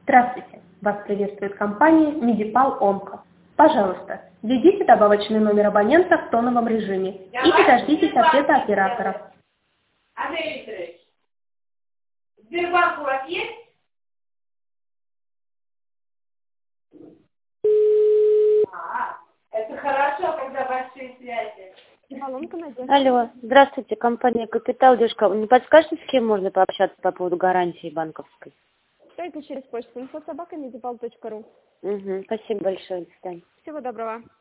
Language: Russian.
Здравствуйте! Вас приветствует компания Медипал Онко. Пожалуйста, введите добавочный номер абонента в тоновом режиме и дождитесь ответа оператора. Андрей Викторович, Сбербанк у вас есть? Это хорошо, когда большие связи. Алло, здравствуйте, компания Капитал. Девушка, не подскажете, с кем можно пообщаться по поводу гарантии банковской? Только через почту info@medipal.ru. Угу, спасибо большое, до свидания. Всего доброго.